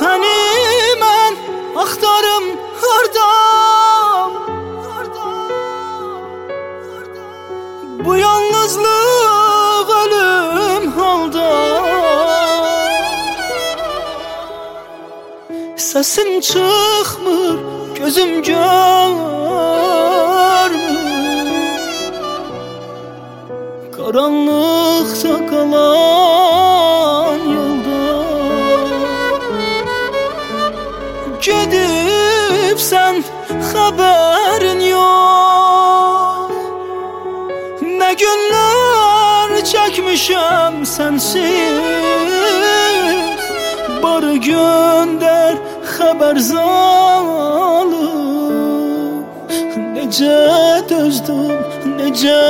Səni mən axtarım hardam, bu yalnızlıq ölüm halda. Səsin çıxmır, gözüm görmür, qaranlıqda qalan yolda. Gedibsən, xəbərin yox, nə günlər çəkmişəm sənsiz. Barı göndər xəbər zalım, necə dözdüm, necə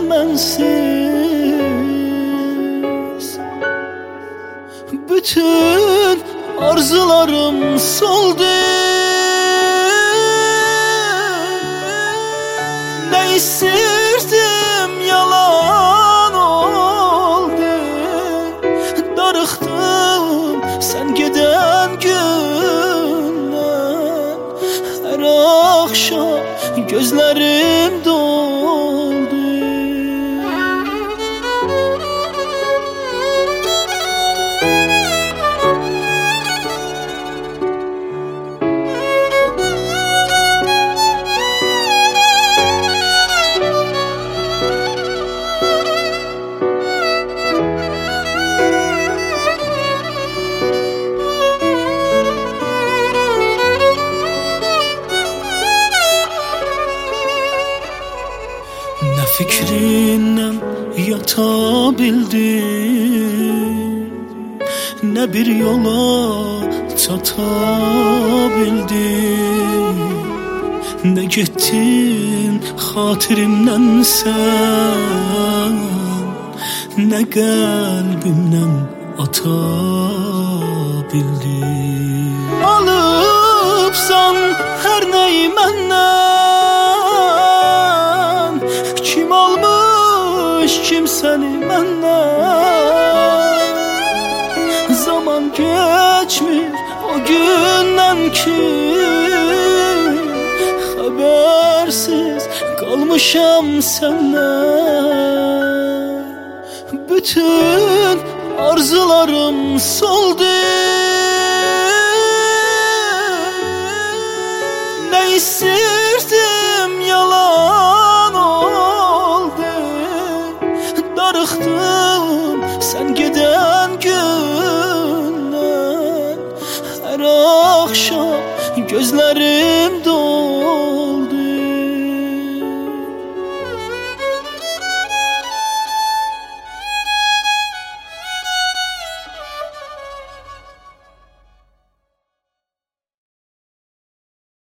mənsiz. Bütün arzularım soldu, ne istirdim yalan oldu. Darıxdım sen giden gündən, her akşam gözlerim doldu. Ne fikrinden yatabildim, ne bir yola çatabildim, ne gittin xatirimden sen, ne kalbimden atabildin. Alıpsan her neyi menden, kim almış kimsəni məndən. Zaman geçmir o gündən ki, xəbərsiz qalmışam səndən. Bütün arzularım soldu, ne istirdim yalan oldu. Darıxdım sen giden gündən, her akşam gözlerim doldu.